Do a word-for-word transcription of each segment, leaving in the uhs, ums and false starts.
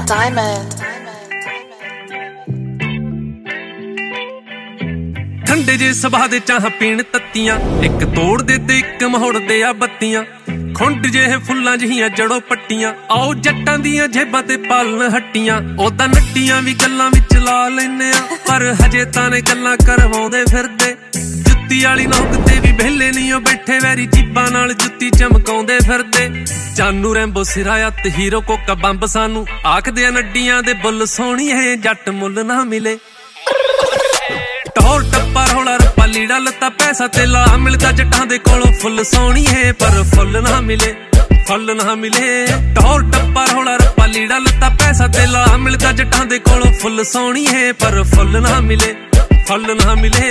Diamond. ठंडे जे सुभा दे चाह पीण तत्तियां, एक तोड़ दे ते एक मोड़ दे आ बत्तियां। खुंड जे फुल्लां जिहियां जड़ों पट्टियां, आओ जट्टां दियां जेबां ते पालन हट्टियां। ओ तां नट्टियां भी गल्लां विच ला लैने आ, पर हजे तां ने गल्लां करवाउंदे फिरदे। जुत्ती वाली नौक ते भी बेले नहीं ओ बैठे, वैरी जीबां नाल जुत्ती चमकाउंदे फिरदे। जानू रैंबो सिरायत हीरो कोका बंब सानू आखदे नड्डियां दे बुੱਲ सोहणीए, जट मुੱਲ ना मिले। टौर टप्पा रौला रप्पा लीड़ा लत्ता पैसा ते ला मिलदा जट्टां दे कोलों फुੱਲ सोहणीए, पर फुੱਲ ना मिले, फुੱਲ ना मिले। टौर टप्पा रौला रप्पा लीड़ा लत्ता पैसा ते ला मिलदा जट्टां दे कोलों फुੱਲ सोहणीए, पर फुੱਲ ना मिले, फुੱਲ ना मिले।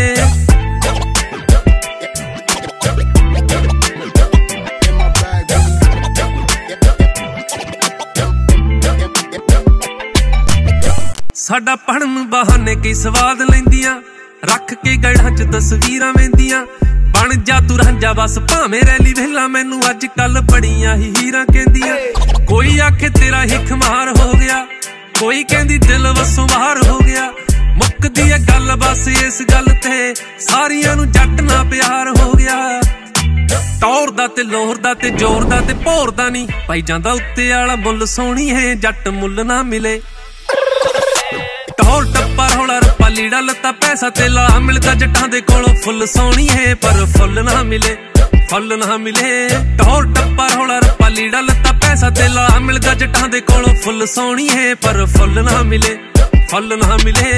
साडा पढ़न बहाने कई स्वाद लैंदियां, रख के गढ़ां च तस्वीरां वेंदियां। बन जा तू रांझा बस भावें रैली वेला, मैनू अज कल बड़ियां ही हीरां कहंदियां। कोई आखे तेरा ही खमार हो गया, कोई कहंदी दिल वसों बाहर हो गया। मुकदी है गल बस इस गल ते, सारियां नू जट ना प्यार हो गया। टौर दा ते लोहर दा ते जोर दा ते भोर दा नी पाई जांदा उत्ते आला मुੱਲ सोहणीए, जट मुੱਲ ना मिले। टौर टप्पा रौला रप्पा लीड़ा लत्ता पैसा ते ला मिलदा जट्टां दे कोलों फुੱਲ सोहणीए, पर फुੱਲ ना मिले, फुੱਲ ना मिले। टौर टप्पा रौला रप्पा लीड़ा लत्ता पैसा ते ला मिलदा जट्टां दे कोलों फुੱਲ सोहणीए, पर फुੱਲ ना मिले, फुੱਲ ना मिले।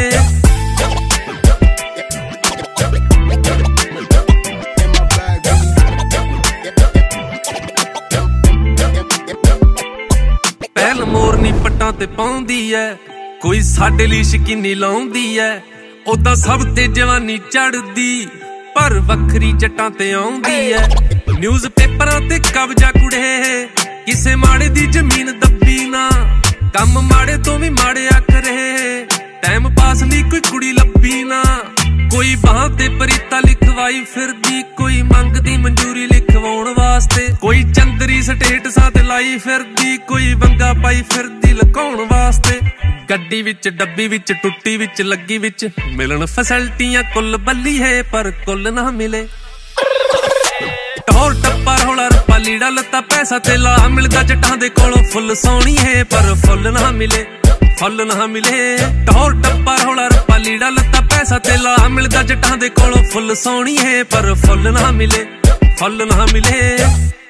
पहल मोरनी पट्टां ते पाउंदी ऐ, कोई साडे लई शकीनी लाउंदी ऐ। ओदां सब ते जवानी चढ़दी, पर वखरी जट्टां ते आउंदी ऐ। न्यूज़ पेपरां ते कब्जा कुड़े, किसे माड़े दी जमीन दब्बी ना। कम माड़े तो भी माड़े आखरे, टाइम पास नी कोई कुड़ी लब्बी ना। कोई बाहां ते परीता लिखवाई फिरदी, कोई मंगदी मंजूरी लिखवाउण वास्ते। कोई चंदरी स्टेटसां ते लाई फिरदी, कोई वंगा पाई फिरदी लकाउण वास्ते। गड्डी विच डब्बी विच टुट्टी विच लगी विच मिलन फैसिलिटियां कुल बल्ली है, पर कुल ना मिले। टौर टप्पा रौला रप्पा लीड़ा लत्ता पैसा ते ला मिलदा जट्टां दे कोलों फुੱਲ सोहणीए, पर फुੱਲ ना मिले, फुੱਲ ना मिले। टौर टप्पा रौला रप्पा लीड़ा लत्ता पैसा ते ला मिलदा जट्टां दे कोलों फुੱਲ सोहणीए, पर फुੱਲ ना मिले, फुੱਲ ना मिले।